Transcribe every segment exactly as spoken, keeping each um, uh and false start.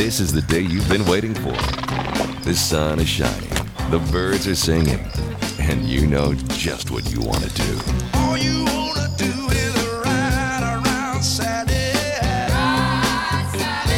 This is the day you've been waiting for. The sun is shining, the birds are singing, and you know just what you want to do. All you want to do is ride around Saturday. Ride,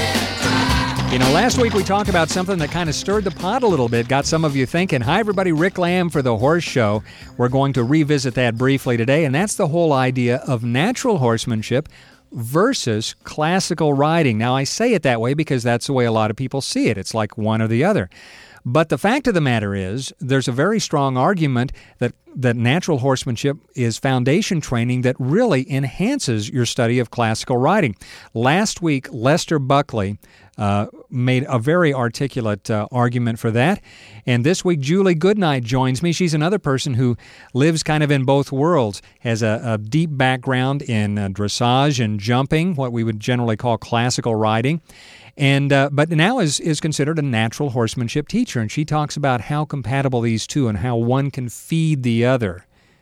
Saturday. You know, last week we talked about something that kind of stirred the pot a little bit, got some of you thinking. Hi, everybody, Rick Lamb for The Horse Show. We're going to revisit that briefly today, and that's the whole idea of natural horsemanship versus classical riding. Now, I say it that way because that's the way a lot of people see it. It's like one or the other. But the fact of the matter is, there's a very strong argument that, that natural horsemanship is foundation training that really enhances your study of classical riding. Last week, Lester Buckley uh, made a very articulate uh, argument for that. And this week, Julie Goodnight joins me. She's another person who lives kind of in both worlds, has a, a deep background in uh, dressage and jumping, what we would generally call classical riding. And uh, but now is, is considered a natural horsemanship teacher, and she talks about how compatible these two and how one can feed the other.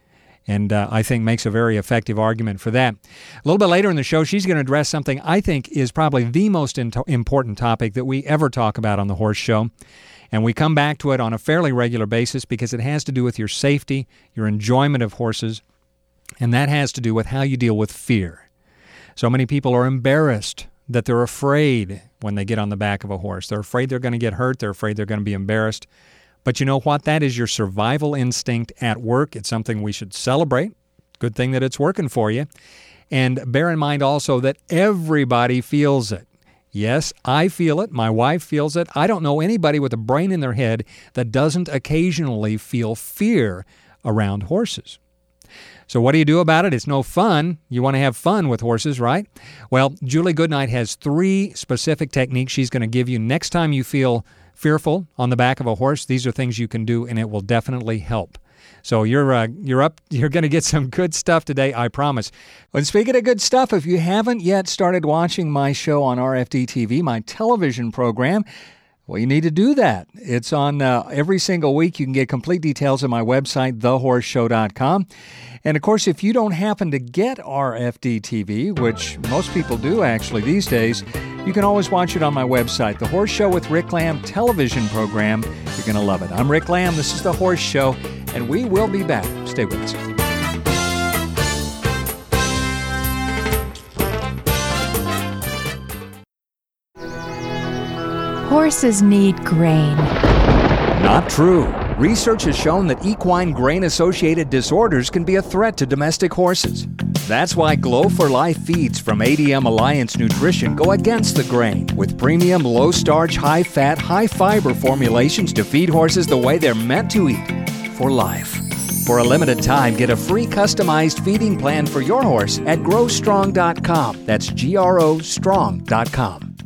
And uh, I think makes a very effective argument for that. A little bit later in the show, she's going to address something I think is probably the most in- important topic that we ever talk about on The Horse Show. And we come back to it on a fairly regular basis because it has to do with your safety, your enjoyment of horses, and that has to do with how you deal with fear. So many people are embarrassed that they're afraid when they get on the back of a horse. They're afraid they're going to get hurt. They're afraid they're going to be embarrassed. But you know what? That is your survival instinct at work. It's something we should celebrate. Good thing that it's working for you. And bear in mind also that everybody feels it. Yes, I feel it. My wife feels it. I don't know anybody with a brain in their head that doesn't occasionally feel fear around horses. So what do you do about it? It's no fun. You want to have fun with horses, right? Well, Julie Goodnight has three specific techniques she's going to give you next time you feel fearful on the back of a horse. These are things you can do, and it will definitely help. So you're uh, you're up. You're going to get some good stuff today, I promise. And speaking of good stuff, if you haven't yet started watching my show on R F D T V, my television program, well, you need to do that. It's on uh, every single week. You can get complete details on my website, the horse show dot com. And, of course, if you don't happen to get R F D T V, which most people do actually these days, you can always watch it on my website, The Horse Show with Rick Lamb television program. You're going to love it. I'm Rick Lamb. This is The Horse Show, and we will be back. Stay with us. Horses need grain. Not true. Research has shown that equine grain-associated disorders can be a threat to domestic horses. That's why Glow for Life feeds from A D M Alliance Nutrition go against the grain with premium low-starch, high-fat, high-fiber formulations to feed horses the way they're meant to eat, for life. For a limited time, get a free customized feeding plan for your horse at grow strong dot com. That's G R O strong dot com.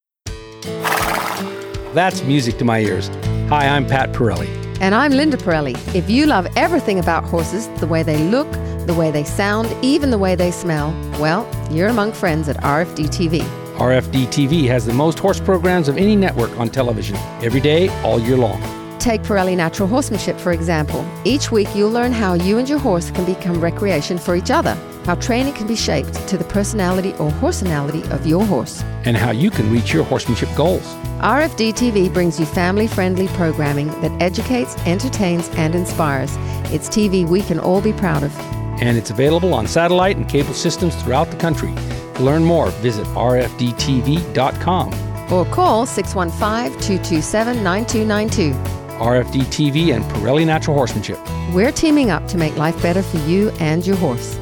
That's music to my ears. Hi, I'm Pat Pirelli. And I'm Linda Pirelli. If you love everything about horses, the way they look, the way they sound, even the way they smell, well, you're among friends at R F D T V. R F D T V has the most horse programs of any network on television, every day, all year long. Take Pirelli Natural Horsemanship, for example. Each week you'll learn how you and your horse can become recreation for each other, how training can be shaped to the personality or horsenality of your horse, and how you can reach your horsemanship goals. R F D T V brings you family-friendly programming that educates, entertains, and inspires. It's T V we can all be proud of. And it's available on satellite and cable systems throughout the country. To learn more, visit R F D T V dot com. Or call six one five, two two seven, nine two nine two. R F D T V and Pirelli Natural Horsemanship. We're teaming up to make life better for you and your horse.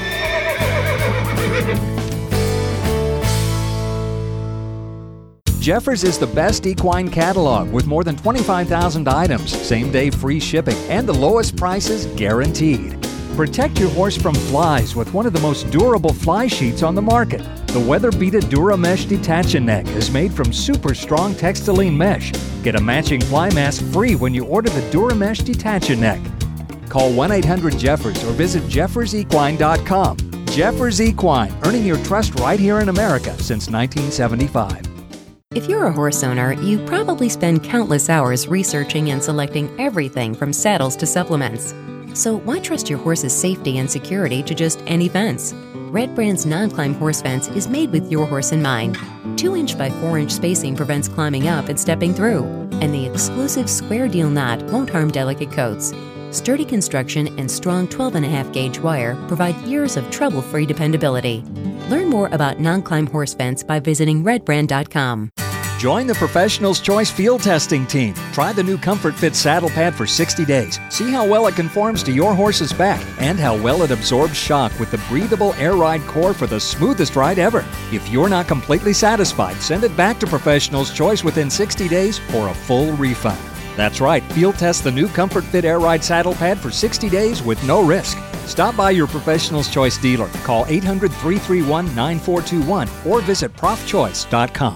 Jeffers is the best equine catalog with more than twenty-five thousand items, same-day free shipping, and the lowest prices guaranteed. Protect your horse from flies with one of the most durable fly sheets on the market. The Weather-Beated Dura Mesh Detach-A Neck is made from super strong textiline mesh. Get a matching fly mask free when you order the Dura Mesh Detach-A Neck. Call one eight hundred Jeffers or visit jeffers equine dot com. Jeffers Equine, earning your trust right here in America since nineteen seventy-five. If you're a horse owner, you probably spend countless hours researching and selecting everything from saddles to supplements. So why trust your horse's safety and security to just any fence? Red Brand's non-climb horse fence is made with your horse in mind. two inch by four inch spacing prevents climbing up and stepping through, and the exclusive square deal knot won't harm delicate coats. Sturdy construction and strong twelve and a half gauge wire provide years of trouble-free dependability. Learn more about non-climb horse fence by visiting red brand dot com. Join the Professional's Choice field testing team. Try the new Comfort Fit saddle pad for sixty days. See how well it conforms to your horse's back and how well it absorbs shock with the breathable Air Ride core for the smoothest ride ever. If you're not completely satisfied, send it back to Professional's Choice within sixty days for a full refund. That's right, field test the new Comfort Fit Air Ride saddle pad for sixty days with no risk. Stop by your Professional's Choice dealer. Call eight hundred, three three one, nine four two one or visit prof choice dot com.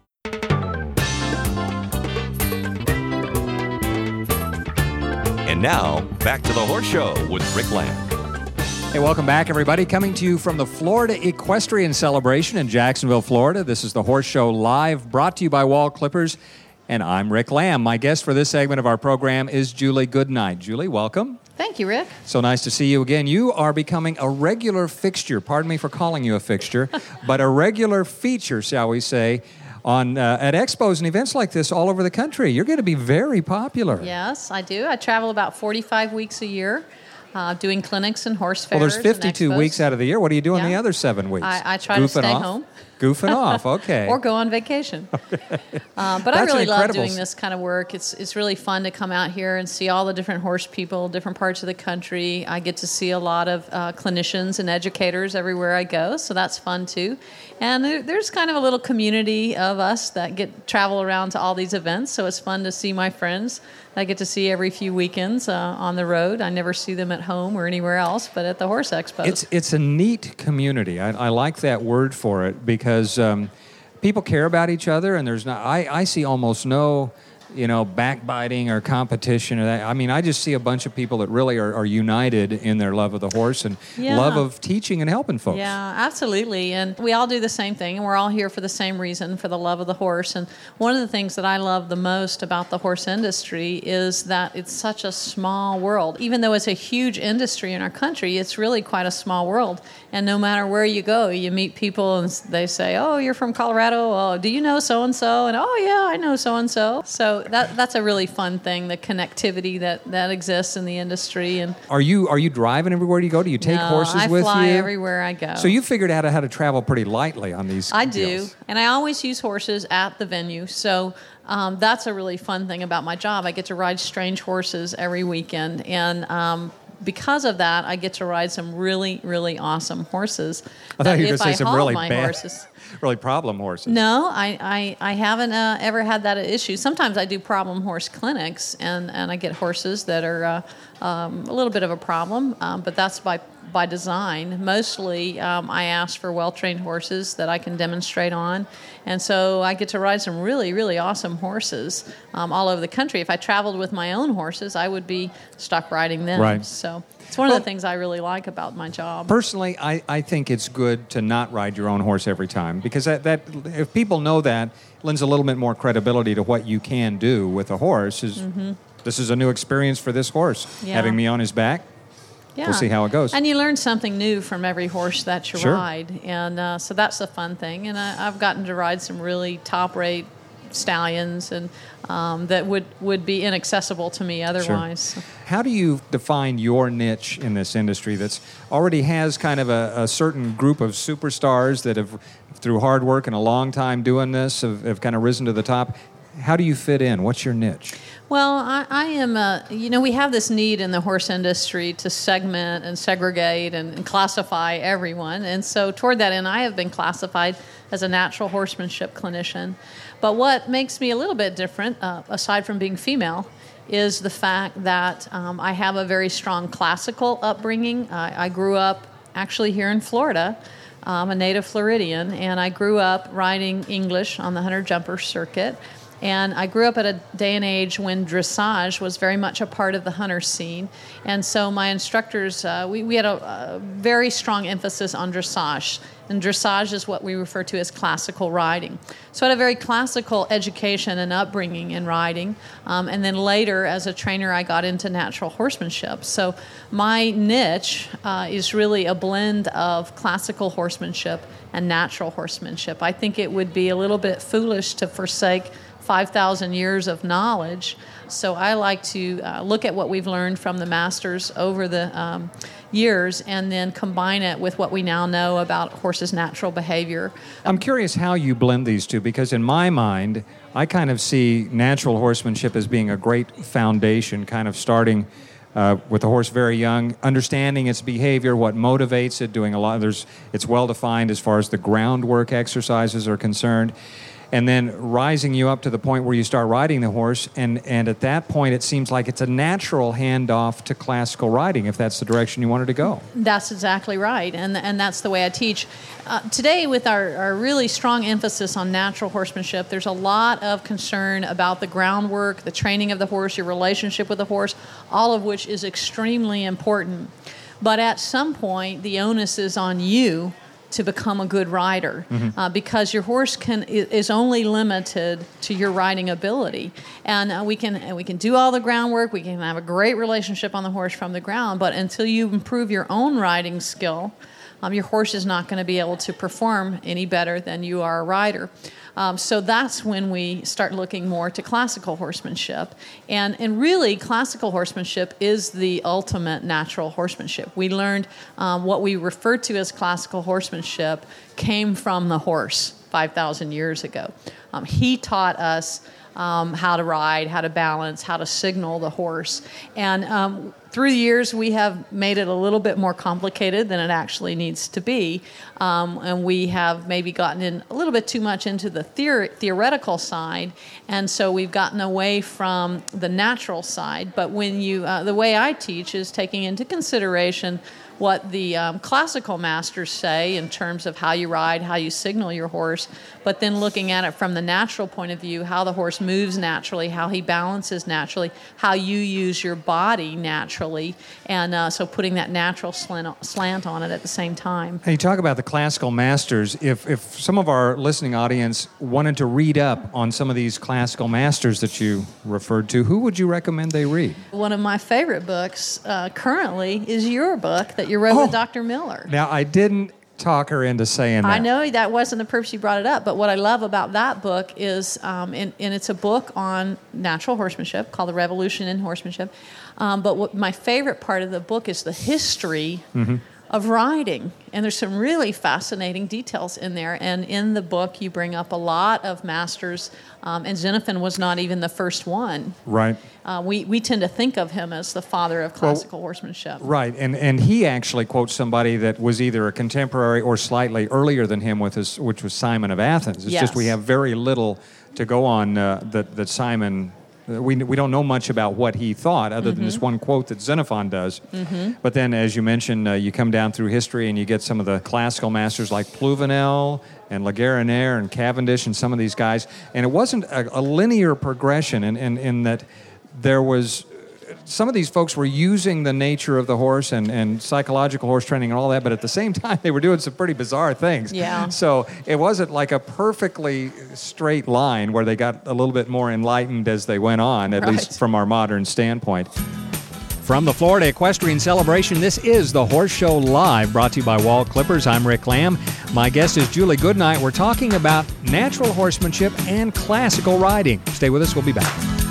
And now, back to the Horse Show with Rick Lamb. Hey, welcome back, everybody. Coming to you from the Florida Equestrian Celebration in Jacksonville, Florida. This is the Horse Show Live, brought to you by Wall Clippers, and I'm Rick Lamb. My guest for this segment of our program is Julie Goodnight. Julie, welcome. Thank you, Rick. So nice to see you again. You are becoming a regular fixture, pardon me for calling you a fixture, but a regular feature, shall we say, on uh, at expos and events like this all over the country. You're going to be very popular. Yes, I do. I travel about forty-five weeks a year uh, doing clinics and horse fairs. Well, there's fifty-two and weeks out of the year. What do you do in Yeah. the other seven weeks? I, I try Goofing to stay off? home. Goofing off, okay. Or go on vacation. Okay. Uh, but That's I an really love incredible doing s- this kind of work. It's it's really fun to come out here and see all the different horse people, different parts of the country. I get to see a lot of uh, clinicians and educators everywhere I go, so that's fun too. And there, there's kind of a little community of us that get travel around to all these events, so it's fun to see my friends I get to see every few weekends uh, on the road. I never see them at home or anywhere else, but at the Horse Expo. It's it's a neat community. I, I like that word for it because um, people care about each other, and there's not. I, I see almost no, you know, backbiting or competition or that. I mean, I just see a bunch of people that really are, are united in their love of the horse and Yeah. love of teaching and helping folks. Yeah, absolutely. And we all do the same thing, and we're all here for the same reason, for the love of the horse. And one of the things that I love the most about the horse industry is that it's such a small world. Even though it's a huge industry in our country, it's really quite a small world. And no matter where you go, you meet people and they say, oh, you're from Colorado. Oh, do you know so-and-so? And, oh, yeah, I know so-and-so. So that that's a really fun thing, the connectivity that, that exists in the industry. And Are you are you driving everywhere you go? Do you take no, horses I with fly you? everywhere I go. So you figured out how to travel pretty lightly on these I do, deals. and I always use horses at the venue. So um, that's a really fun thing about my job. I get to ride strange horses every weekend, and um, because of that, I get to ride some really, really awesome horses. I thought that you were going if to say I some haul really my bad, horses. really problem horses. No, I, I, I haven't uh, ever had that issue. Sometimes I do problem horse clinics, and, and I get horses that are uh, um, a little bit of a problem, um, but that's by by design. Mostly, um, I ask for well-trained horses that I can demonstrate on, and so I get to ride some really, really awesome horses um, all over the country. If I traveled with my own horses, I would be stuck riding them. Right. So it's one Well- of the things I really like about my job. Personally, I, I think it's good to not ride your own horse every time because that, that if people know that, it lends a little bit more credibility to what you can do with a horse. Is This is a new experience for this horse, Yeah. having me on his back. Yeah. We'll see how it goes. And you learn something new from every horse that you Sure. ride. And uh, so that's a fun thing. And I, I've gotten to ride some really top-rate stallions and um, that would, would be inaccessible to me otherwise. How do you define your niche in this industry that's already has kind of a, a certain group of superstars that have, through hard work and a long time doing this, have, have kind of risen to the top? How do you fit in? What's your niche? Well, I, I am, uh, you know, we have this need in the horse industry to segment and segregate and, and classify everyone. And so toward that end, I have been classified as a natural horsemanship clinician. But what makes me a little bit different, uh, aside from being female, is the fact that um, I have a very strong classical upbringing. I, I grew up actually here in Florida. I'm a native Floridian, and I grew up riding English on the hunter-jumper circuit. And I grew up at a day and age when dressage was very much a part of the hunter scene. And so my instructors, uh, we, we had a, a very strong emphasis on dressage. And dressage is what we refer to as classical riding. So I had a very classical education and upbringing in riding. Um, and then later, as a trainer, I got into natural horsemanship. So my niche uh, is really a blend of classical horsemanship and natural horsemanship. I think it would be a little bit foolish to forsake five thousand years of knowledge. So I like to uh, look at what we've learned from the masters over the um, years and then combine it with what we now know about horses' natural behavior. I'm curious how you blend these two, because in my mind, I kind of see natural horsemanship as being a great foundation, kind of starting uh, with the horse very young, understanding its behavior, what motivates it, doing a lot. There's, it's well defined as far as the groundwork exercises are concerned. And then rising you up to the point where you start riding the horse, and, and at that point it seems like it's a natural handoff to classical riding, if that's the direction you wanted to go. That's exactly right, and and that's the way I teach. Uh, today, with our, our really strong emphasis on natural horsemanship, there's a lot of concern about the groundwork, the training of the horse, your relationship with the horse, all of which is extremely important. But at some point, the onus is on you to become a good rider, mm-hmm. uh, because your horse can is only limited to your riding ability, and uh, we can we can do all the groundwork. We can have a great relationship on the horse from the ground, but until you improve your own riding skill, um, your horse is not going to be able to perform any better than you are a rider. Um, so that's when we start looking more to classical horsemanship. And, and really, classical horsemanship is the ultimate natural horsemanship. We learned um, what we refer to as classical horsemanship came from the horse five thousand years ago. Um, he taught us um, how to ride, how to balance, how to signal the horse. And um, through the years, we have made it a little bit more complicated than it actually needs to be. Um, and we have maybe gotten in a little bit too much into the theor- theoretical side. And so we've gotten away from the natural side. But when you, uh, the way I teach is taking into consideration what the um, classical masters say in terms of how you ride, how you signal your horse, but then looking at it from the natural point of view, how the horse moves naturally, how he balances naturally, how you use your body naturally, and uh, so putting that natural slant, slant on it at the same time. Hey, you talk about the classical masters. If, if some of our listening audience wanted to read up on some of these classical masters that you referred to, who would you recommend they read? One of my favorite books uh, currently is your book that you wrote oh. with Doctor Miller. Now, I didn't talk her into saying that. I know that wasn't the purpose you brought it up, but what I love about that book is, um, and, and it's a book on natural horsemanship called The Revolution in Horsemanship, um, but what my favorite part of the book is the history mm-hmm. of riding, and there's some really fascinating details in there, and in the book you bring up a lot of masters, um, and Xenophon was not even the first one. Right. Uh, we, we tend to think of him as the father of classical well, horsemanship. Right, and and he actually quotes somebody that was either a contemporary or slightly earlier than him, with his, which was Simon of Athens. It's yes. just we have very little to go on uh, that, that Simon... We we don't know much about what he thought, other mm-hmm. than this one quote that Xenophon does. Mm-hmm. But then, as you mentioned, uh, you come down through history and you get some of the classical masters like Pluvinel and La Guérinère and Cavendish and some of these guys. And it wasn't a, a linear progression in, in, in that there was... Some of these folks were using the nature of the horse and, and psychological horse training and all that, but at the same time, they were doing some pretty bizarre things. Yeah. So it wasn't like a perfectly straight line where they got a little bit more enlightened as they went on, at right. least from our modern standpoint. From the Florida Equestrian Celebration, this is The Horse Show Live, brought to you by Wall Clippers. I'm Rick Lamb. My guest is Julie Goodnight. We're talking about natural horsemanship and classical riding. Stay with us. We'll be back.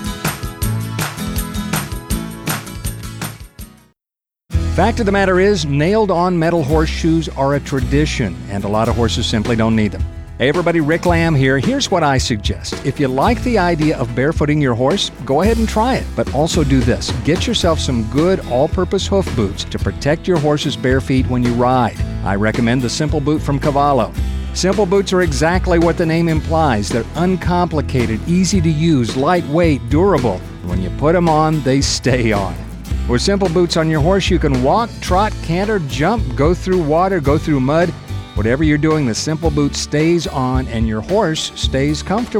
Fact of the matter is, nailed-on metal horseshoes are a tradition, and a lot of horses simply don't need them. Hey everybody, Rick Lamb here. Here's what I suggest. If you like the idea of barefooting your horse, go ahead and try it. But also do this. Get yourself some good all-purpose hoof boots to protect your horse's bare feet when you ride. I recommend the Simple Boot from Cavallo. Simple boots are exactly what the name implies. They're uncomplicated, easy to use, lightweight, durable. When you put them on, they stay on. With Simple Boots on your horse, you can walk, trot, canter, jump, go through water, go through mud. Whatever you're doing, the Simple Boot stays on and your horse stays comfortable.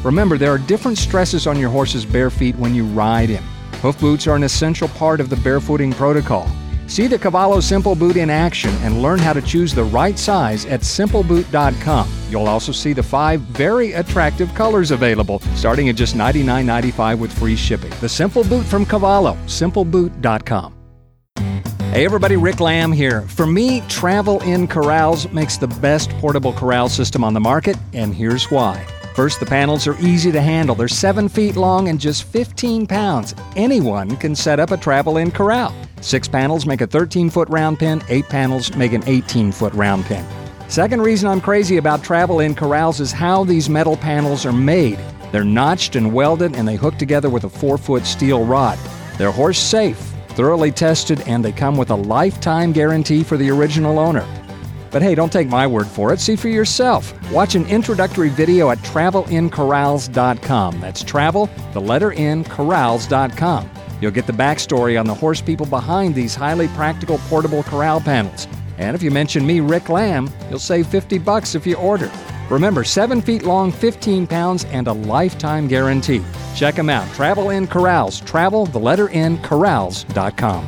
Remember, there are different stresses on your horse's bare feet when you ride him. Hoof boots are an essential part of the barefooting protocol. See the Cavallo Simple Boot in action and learn how to choose the right size at simple boot dot com. You'll also see the five very attractive colors available, starting at just ninety-nine ninety-five with free shipping. The Simple Boot from Cavallo, simple boot dot com. Hey everybody, Rick Lamb here. For me, Travel in Corrals makes the best portable corral system on the market, and here's why. First, the panels are easy to handle. They're seven feet long and just fifteen pounds. Anyone can set up a Travel in Corral. Six panels make a thirteen-foot round pen. Eight panels make an eighteen-foot round pen. Second reason I'm crazy about Travel in Corrals is how these metal panels are made. They're notched and welded, and they hook together with a four-foot steel rod. They're horse safe, thoroughly tested, and they come with a lifetime guarantee for the original owner. But hey, don't take my word for it. See for yourself. Watch an introductory video at travel in corrals dot com. That's travel, the letter in, corrals dot com. You'll get the backstory on the horse people behind these highly practical portable corral panels. And if you mention me, Rick Lamb, you'll save fifty bucks if you order. Remember, seven feet long, fifteen pounds, and a lifetime guarantee. Check them out. Travel in Corrals. Travel, the letter in, corrals dot com.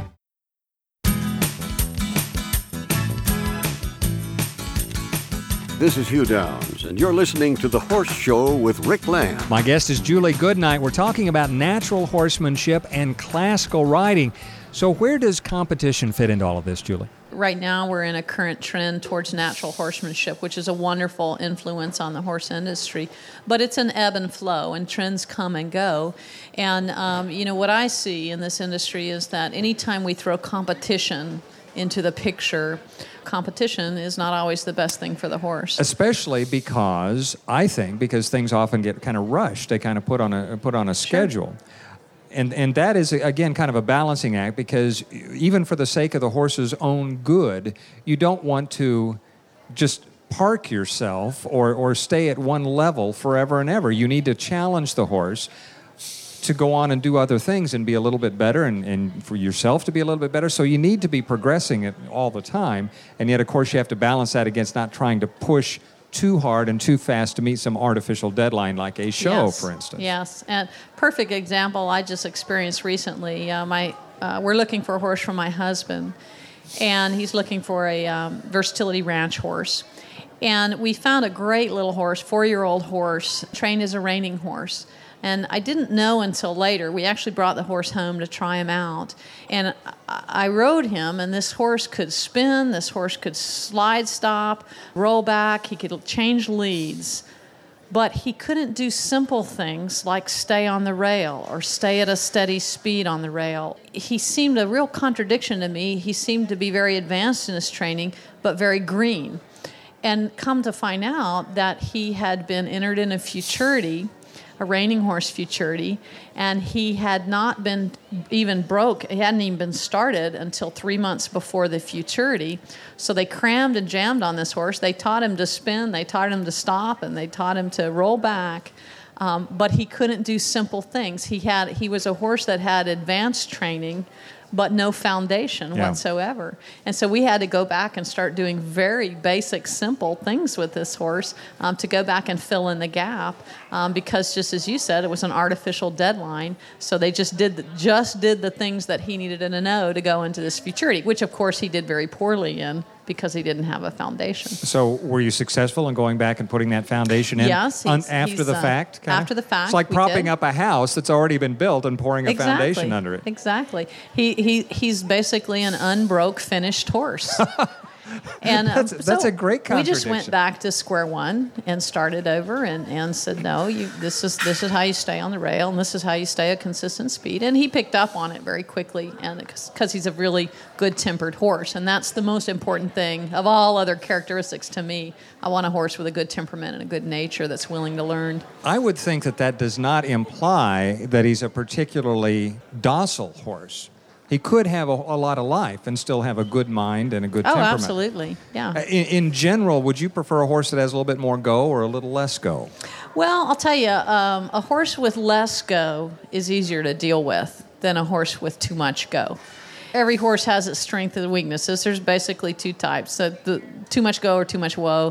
This is Hugh Downs, and you're listening to The Horse Show with Rick Lamb. My guest is Julie Goodnight. We're talking about natural horsemanship and classical riding. So where does competition fit into all of this, Julie? Right now we're in a current trend towards natural horsemanship, which is a wonderful influence on the horse industry. But it's an ebb and flow, and trends come and go. And, um, you know, what I see in this industry is that anytime we throw competition into the picture, competition is not always the best thing for the horse. Especially because, I think, because things often get kind of rushed. They kind of put on a put on a schedule. Sure. And and that is, again, kind of a balancing act, because even for the sake of the horse's own good, you don't want to just park yourself or, or stay at one level forever and ever. You need to challenge the horse to go on and do other things and be a little bit better, and, and for yourself to be a little bit better. So you need to be progressing it all the time. And yet, of course, you have to balance that against not trying to push too hard and too fast to meet some artificial deadline like a show, yes. for instance. Yes, and perfect example I just experienced recently. Uh, my uh, we're looking for a horse for my husband, and he's looking for a um, versatility ranch horse. And we found a great little horse, four-year-old horse, trained as a reining horse. And I didn't know until later. We actually brought the horse home to try him out. And I rode him, and this horse could spin, this horse could slide stop, roll back, he could change leads. But he couldn't do simple things like stay on the rail or stay at a steady speed on the rail. He seemed a real contradiction to me. He seemed to be very advanced in his training, but very green. And come to find out that he had been entered in a futurity, a reining horse futurity, and he had not been even broke. He hadn't even been started until three months before the futurity. So they crammed and jammed on this horse. They taught him to spin, they taught him to stop, and they taught him to roll back. Um, but he couldn't do simple things. He had he was a horse that had advanced training, but no foundation yeah. whatsoever. And so we had to go back and start doing very basic, simple things with this horse um, to go back and fill in the gap um, because, just as you said, it was an artificial deadline. So they just did the, just did the things that he needed to know to go into this futurity, which, of course, he did very poorly in because he didn't have a foundation. So were you successful in going back and putting that foundation in? Yes. Un- after he's, the uh, fact? Kinda? After the fact. It's like we propping did. up a house that's already been built and pouring a exactly. foundation under it. Exactly. He he he's basically an unbroke finished horse. And that's, um, that's so a great contradiction. We just went back to square one and started over and, and said, no, you this is this is how you stay on the rail, and this is how you stay at consistent speed. And he picked up on it very quickly, and because he's a really good-tempered horse, and that's the most important thing of all other characteristics to me. I want a horse with a good temperament and a good nature that's willing to learn. I would think that that does not imply that he's a particularly docile horse. He could have a, a lot of life and still have a good mind and a good oh, temperament. Oh, absolutely, yeah. In, in general, would you prefer a horse that has a little bit more go or a little less go? Well, I'll tell you, um, a horse with less go is easier to deal with than a horse with too much go. Every horse has its strengths and weaknesses. There's basically two types, so the too much go or too much woe.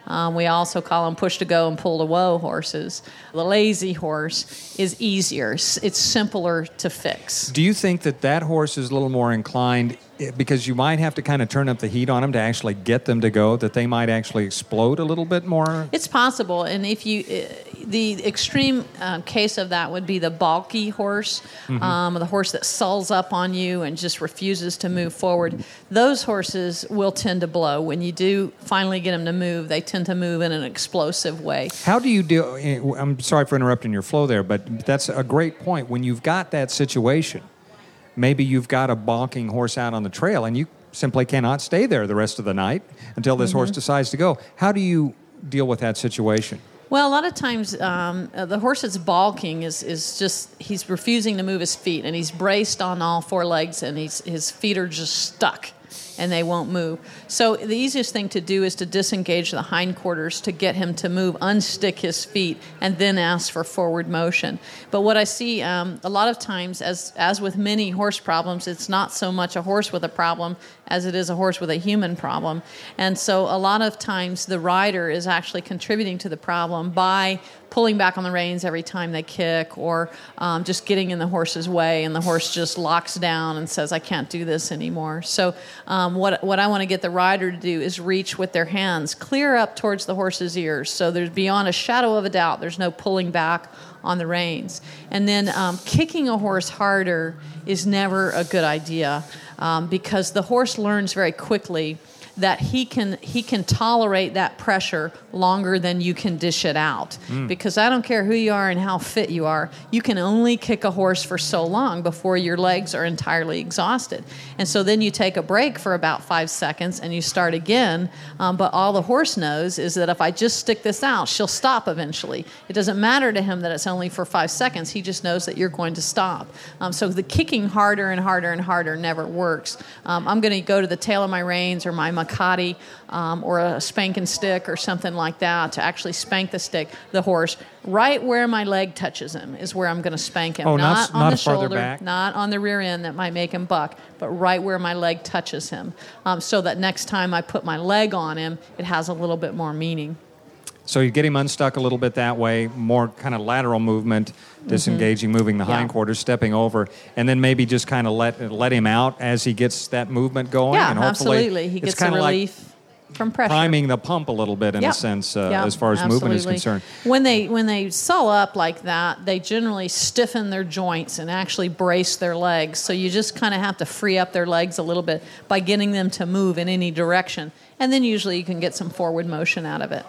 Um, we also call them push-to-go and pull-to-woe horses. The lazy horse is easier. It's simpler to fix. Do you think that that horse is a little more inclined, because you might have to kind of turn up the heat on them to actually get them to go, that they might actually explode a little bit more? It's possible, and if you, the extreme uh, case of that would be the balky horse, mm-hmm. um, the horse that sulls up on you and just refuses to move forward. Those horses will tend to blow. When you do finally get them to move, they tend to move in an explosive way. How do you do? I'm sorry for interrupting your flow there, but that's a great point. When you've got that situation, maybe you've got a balking horse out on the trail and you simply cannot stay there the rest of the night until this mm-hmm. horse decides to go. How do you deal with that situation? Well, a lot of times um, uh, the horse that's balking is, is just, he's refusing to move his feet, and he's braced on all four legs, and he's, his feet are just stuck, and they won't move. So the easiest thing to do is to disengage the hindquarters to get him to move, unstick his feet, and then ask for forward motion. But what I see um, a lot of times, as as with many horse problems, it's not so much a horse with a problem as it is a horse with a human problem. And so a lot of times the rider is actually contributing to the problem by pulling back on the reins every time they kick, or um, just getting in the horse's way, and the horse just locks down and says, I can't do this anymore. So um, what what I want to get the rider to do is reach with their hands clear up towards the horse's ears, so there's beyond a shadow of a doubt there's no pulling back on the reins. And then um, kicking a horse harder is never a good idea, um, because the horse learns very quickly that he can he can tolerate that pressure longer than you can dish it out. Mm. Because I don't care who you are and how fit you are, you can only kick a horse for so long before your legs are entirely exhausted. And so then you take a break for about five seconds and you start again, um, but all the horse knows is that if I just stick this out, she'll stop eventually. It doesn't matter to him that it's only for five seconds, he just knows that you're going to stop. Um, so the kicking harder and harder and harder never works. Um, I'm going to go to the tail of my reins or my Makati, um, or a spanking stick or something like that to actually spank the stick, the horse. Right where my leg touches him is where I'm going to spank him. Oh, not, not on not the farther shoulder, back. not on the rear end that might make him buck, but right where my leg touches him, um, so that next time I put my leg on him, it has a little bit more meaning. So you get him unstuck a little bit that way, more kind of lateral movement, disengaging, mm-hmm. moving the yeah. hindquarters, stepping over, and then maybe just kind of let let him out as he gets that movement going. Yeah, and hopefully absolutely. He gets a relief like from pressure. Priming the pump a little bit in yep. a sense, uh, yep, as far as absolutely. movement is concerned. When they when they sull up like that, they generally stiffen their joints and actually brace their legs. So you just kind of have to free up their legs a little bit by getting them to move in any direction, and then usually you can get some forward motion out of it.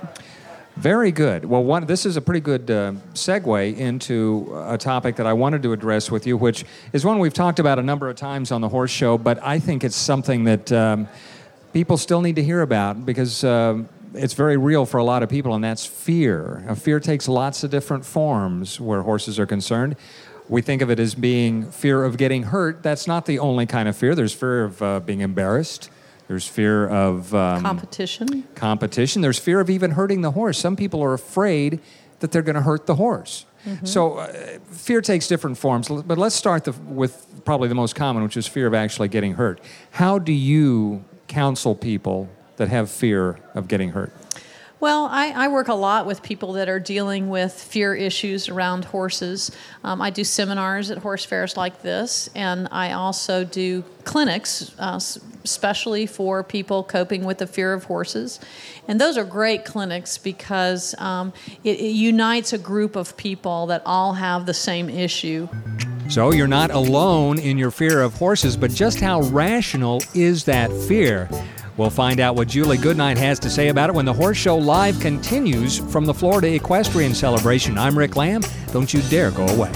Very good. Well, one, this is a pretty good uh, segue into a topic that I wanted to address with you, which is one we've talked about a number of times on the Horse Show, but I think it's something that um, people still need to hear about because uh, it's very real for a lot of people, and that's fear. Now, fear takes lots of different forms where horses are concerned. We think of it as being fear of getting hurt. That's not the only kind of fear. There's fear of uh, being embarrassed. There's fear of um, competition. Competition. There's fear of even hurting the horse. Some people are afraid that they're going to hurt the horse. Mm-hmm. So uh, fear takes different forms. But let's start the, with probably the most common, which is fear of actually getting hurt. How do you counsel people that have fear of getting hurt? Well, I, I work a lot with people that are dealing with fear issues around horses. Um, I do seminars at horse fairs like this, and I also do clinics, uh, especially for people coping with the fear of horses. And those are great clinics because um, it, it unites a group of people that all have the same issue. So you're not alone in your fear of horses, but just how rational is that fear? We'll find out what Julie Goodnight has to say about it when the Horse Show Live continues from the Florida Equestrian Celebration. I'm Rick Lamb. Don't you dare go away.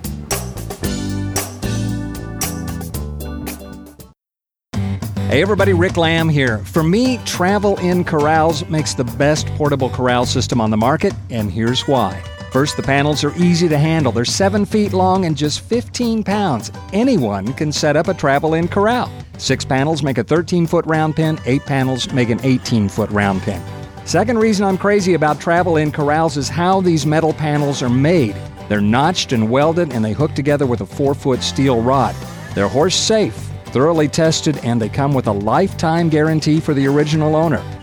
Hey everybody, Rick Lamb here. For me, Travel In Corrals makes the best portable corral system on the market, and here's why. First, the panels are easy to handle. They're seven feet long and just fifteen pounds. Anyone can set up a Travel In Corral. Six panels make a thirteen-foot round pen. Eight panels make an eighteen-foot round pen. Second reason I'm crazy about Travel In Corrals is how these metal panels are made. They're notched and welded, and they hook together with a four-foot steel rod. They're horse safe, thoroughly tested, and they come with a lifetime guarantee for the original owner.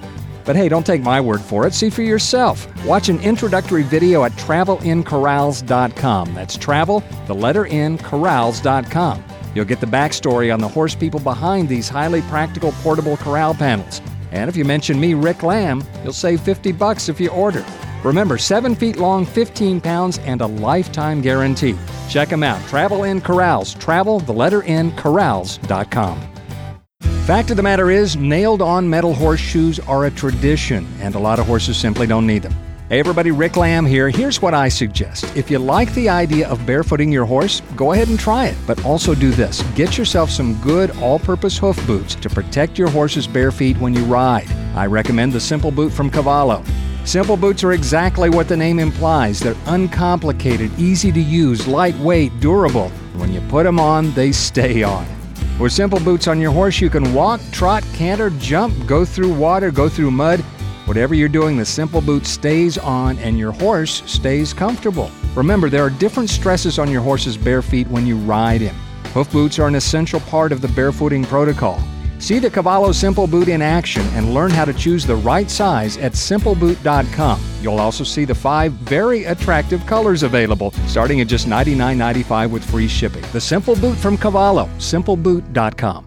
But hey, don't take my word for it. See for yourself. Watch an introductory video at travel in corrals dot com. That's travel, the letter N, corrals dot com. You'll get the backstory on the horse people behind these highly practical portable corral panels. And if you mention me, Rick Lamb, you'll save fifty bucks if you order. Remember, seven feet long, fifteen pounds, and a lifetime guarantee. Check them out. Travel in Corrals. Travel, the letter N, corrals dot com. Fact of the matter is, nailed-on metal horseshoes are a tradition, and a lot of horses simply don't need them. Hey everybody, Rick Lamb here. Here's what I suggest. If you like the idea of barefooting your horse, go ahead and try it. But also do this. Get yourself some good all-purpose hoof boots to protect your horse's bare feet when you ride. I recommend the Simple Boot from Cavallo. Simple boots are exactly what the name implies. They're uncomplicated, easy to use, lightweight, durable. When you put them on, they stay on. With Simple Boots on your horse, you can walk, trot, canter, jump, go through water, go through mud. Whatever you're doing, the Simple Boot stays on and your horse stays comfortable. Remember, there are different stresses on your horse's bare feet when you ride him. Hoof boots are an essential part of the barefooting protocol. See the Cavallo Simple Boot in action and learn how to choose the right size at simple boot dot com. You'll also see the five very attractive colors available, starting at just ninety-nine ninety-five with free shipping. The Simple Boot from Cavallo, simple boot dot com.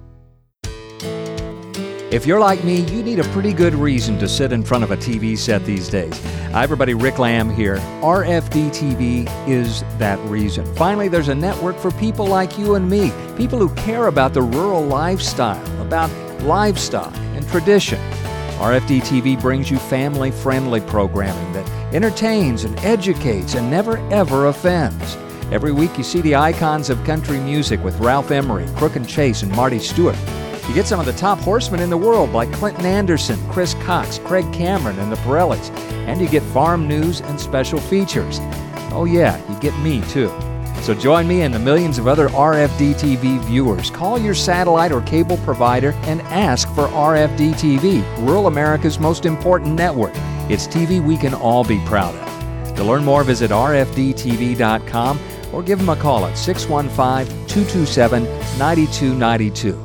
If you're like me, you need a pretty good reason to sit in front of a T V set these days. Hi everybody, Rick Lamb here. R F D T V is that reason. Finally, there's a network for people like you and me, people who care about the rural lifestyle, about livestock and tradition. R F D T V brings you family-friendly programming that entertains and educates and never ever offends. Every week you see the icons of country music with Ralph Emery, Crook and Chase, and Marty Stewart. You get some of the top horsemen in the world like Clinton Anderson, Chris Cox, Craig Cameron, and the Pirellis. And you get farm news and special features. Oh yeah, you get me too. So join me and the millions of other R F D T V viewers. Call your satellite or cable provider and ask for R F D T V, rural America's most important network. It's T V we can all be proud of. To learn more, visit R F D T V dot com or give them a call at six one five, two two seven, nine two nine two.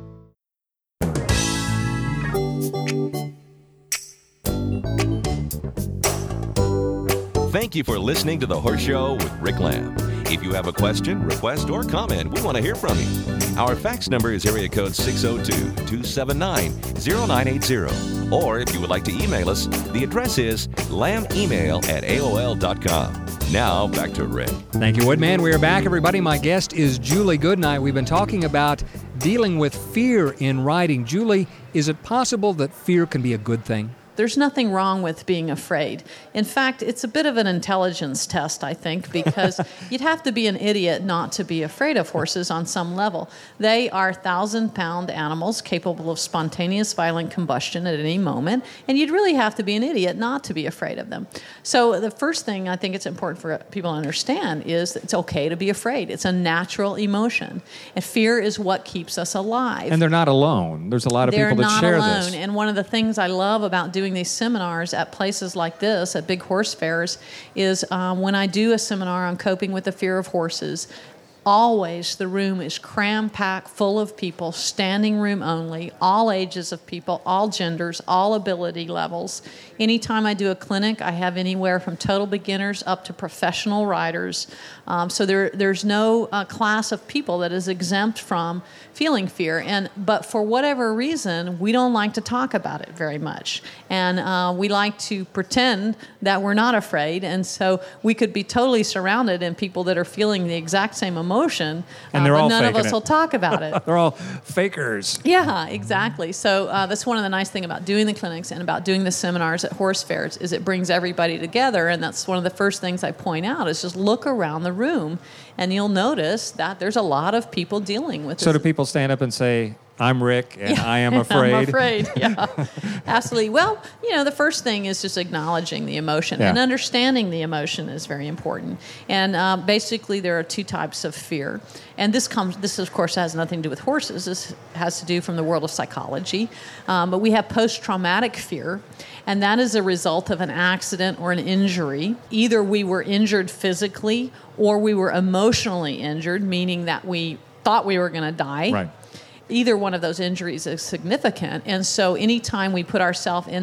Thank you for listening to The Horse Show with Rick Lamb. If you have a question, request, or comment, we want to hear from you. Our fax number is area code six oh two, two seven nine, oh nine eight oh. Or if you would like to email us, the address is lambemail at A O L dot com. Now, back to Rick. Thank you, Woodman. We are back, everybody. My guest is Julie Goodnight. We've been talking about dealing with fear in riding. Julie, is it possible that fear can be a good thing? There's nothing wrong with being afraid. In fact, it's a bit of an intelligence test, I think, because you'd have to be an idiot not to be afraid of horses on some level. They are thousand-pound animals capable of spontaneous violent combustion at any moment, and you'd really have to be an idiot not to be afraid of them. So the first thing I think it's important for people to understand is that it's okay to be afraid. It's a natural emotion, and fear is what keeps us alive. And they're not alone. There's a lot of they're people that share not alone. this. And one of the things I love about doing doing these seminars at places like this, at big horse fairs, is um, when I do a seminar on coping with the fear of horses, always the room is cram-packed full of people, standing room only, all ages of people, all genders, all ability levels. Anytime I do a clinic, I have anywhere from total beginners up to professional riders. Um, so there, there's no uh, class of people that is exempt from feeling fear. And but for whatever reason, we don't like to talk about it very much. And uh, we like to pretend that we're not afraid. And so we could be totally surrounded in people that are feeling the exact same emotion, and they're uh, but all none of us it. will talk about it. They're all fakers. Yeah, exactly. So uh, that's one of the nice things about doing the clinics and about doing the seminars at horse fairs is it brings everybody together. And that's one of the first things I point out is just look around the room and you'll notice that there's a lot of people dealing with this. So do people stand up and say, I'm Rick and yeah, I am afraid? I'm afraid, yeah. Absolutely. Well, you know, the first thing is just acknowledging the emotion yeah. and understanding the emotion is very important. And uh, basically there are two types of fear. And this comes, this of course has nothing to do with horses. This has to do from the world of psychology. Um, but we have post-traumatic fear. And that is a result of an accident or an injury. Either we were injured physically or we were emotionally injured, meaning that we thought we were going to die. Right. Either one of those injuries is significant. And so anytime we put ourselves in that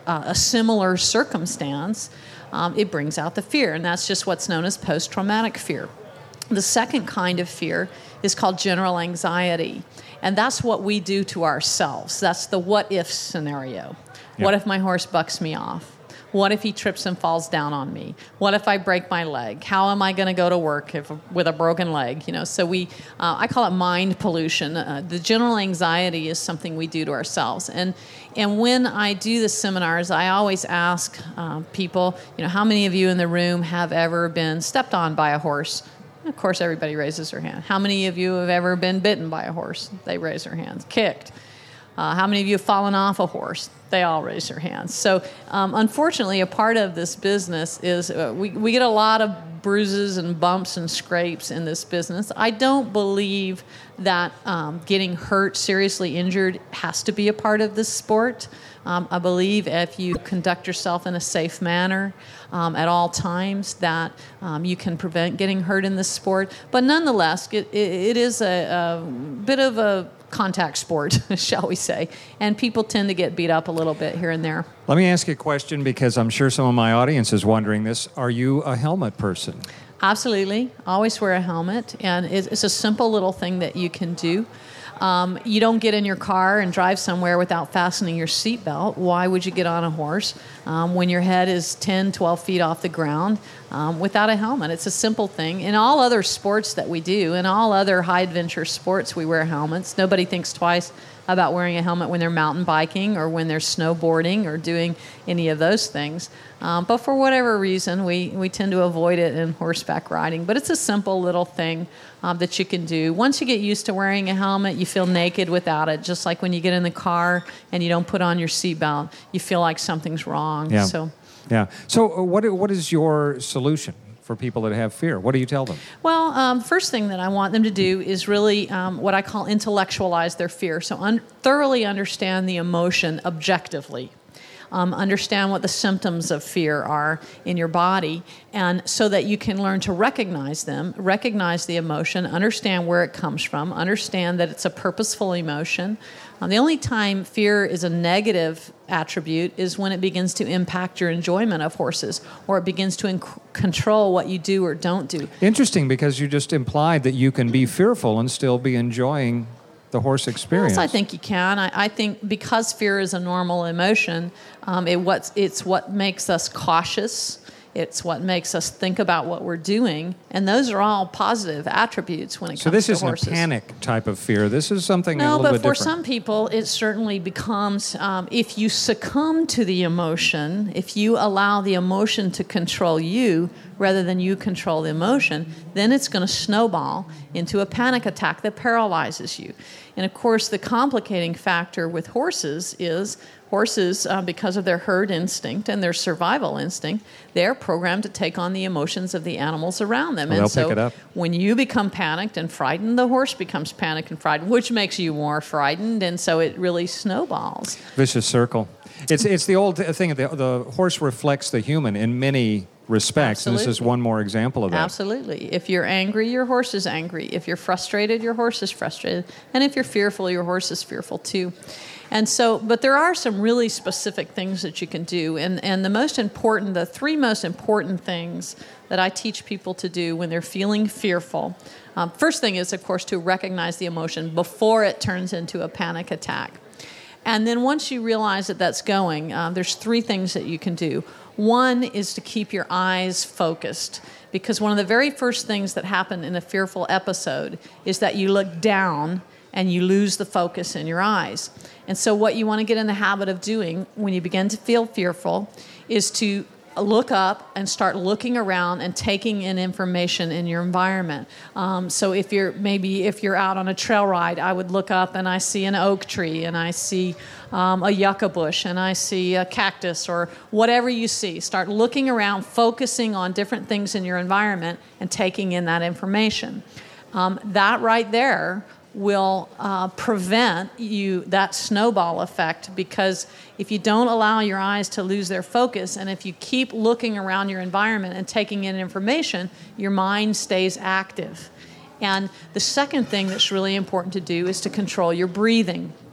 uh, a similar circumstance, um, it brings out the fear. And that's just what's known as post-traumatic fear. The second kind of fear is called general anxiety. And that's what we do to ourselves. That's the what-if scenario. Yeah. What if my horse bucks me off? What if he trips and falls down on me? What if I break my leg? How am I going to go to work if, with a broken leg? You know, so we, uh, I call it mind pollution. Uh, the general anxiety is something we do to ourselves. And and when I do the seminars, I always ask uh, people, you know, how many of you in the room have ever been stepped on by a horse? Of course, everybody raises their hand. How many of you have ever been bitten by a horse? They raise their hands. Kicked. Uh, how many of you have fallen off a horse? They all raise their hands. So, um, unfortunately, a part of this business is uh, we, we get a lot of bruises and bumps and scrapes in this business. I don't believe that um, getting hurt, seriously injured, has to be a part of this sport. Um, I believe if you conduct yourself in a safe manner um, at all times, that um, you can prevent getting hurt in this sport. But nonetheless, it, it, it is a, a bit of a contact sport, shall we say, and people tend to get beat up a little bit here and there. Let me ask you a question, because I'm sure some of my audience is wondering this. Are you a helmet person? Absolutely. Always wear a helmet, and it's, it's a simple little thing that you can do. Um, you don't get in your car and drive somewhere without fastening your seatbelt. Why would you get on a horse um, when your head is ten, twelve feet off the ground um, without a helmet? It's a simple thing. In all other sports that we do, in all other high-adventure sports, we wear helmets. Nobody thinks twice about wearing a helmet when they're mountain biking or when they're snowboarding or doing any of those things. Um, but for whatever reason, we, we tend to avoid it in horseback riding. But it's a simple little thing um, that you can do. Once you get used to wearing a helmet, you feel naked without it. Just like when you get in the car and you don't put on your seatbelt, you feel like something's wrong. Yeah. So, yeah. So uh, what what is your solution for people that have fear? What do you tell them? Well, um, first thing that I want them to do is really um, what I call intellectualize their fear. So un- thoroughly understand the emotion objectively. Um, understand what the symptoms of fear are in your body, and so that you can learn to recognize them, recognize the emotion, understand where it comes from, understand that it's a purposeful emotion. Um, the only time fear is a negative attribute is when it begins to impact your enjoyment of horses, or it begins to inc- control what you do or don't do. Interesting, because you just implied that you can be fearful and still be enjoying the horse experience. Yes, I think you can. I, I think because fear is a normal emotion, um, it what's, it's what makes us cautious. It's what makes us think about what we're doing, and those are all positive attributes when it so comes to horses. So this isn't a panic type of fear. This is something no, a little but bit for different. some people, it certainly becomes, um, if you succumb to the emotion, if you allow the emotion to control you rather than you control the emotion, then it's going to snowball into a panic attack that paralyzes you. And of course, the complicating factor with horses is horses, uh, because of their herd instinct and their survival instinct, they're programmed to take on the emotions of the animals around them. Well, and they'll so pick it up. when you become panicked and frightened, the horse becomes panicked and frightened, which makes you more frightened, and so it really snowballs. Vicious circle. It's it's the old thing. The, the horse reflects the human in many respects, Absolutely. and this is one more example of that. Absolutely. If you're angry, your horse is angry. If you're frustrated, your horse is frustrated. And if you're fearful, your horse is fearful too. And so, but there are some really specific things that you can do. And, and the most important, the three most important things that I teach people to do when they're feeling fearful. Um, first thing is, of course, to recognize the emotion before it turns into a panic attack. And then once you realize that that's going, um, there's three things that you can do. One is to keep your eyes focused, because one of the very first things that happen in a fearful episode is that you look down and you lose the focus in your eyes. And so what you want to get in the habit of doing when you begin to feel fearful is to look up and start looking around and taking in information in your environment. Um, so if you're maybe if you're out on a trail ride, I would look up and I see an oak tree and I see um, a yucca bush and I see a cactus or whatever you see. Start looking around, focusing on different things in your environment and taking in that information. Um, that right there will uh, prevent you that snowball effect, because if you don't allow your eyes to lose their focus, and if you keep looking around your environment and taking in information, your mind stays active. And the second thing that's really important to do is to control your breathing.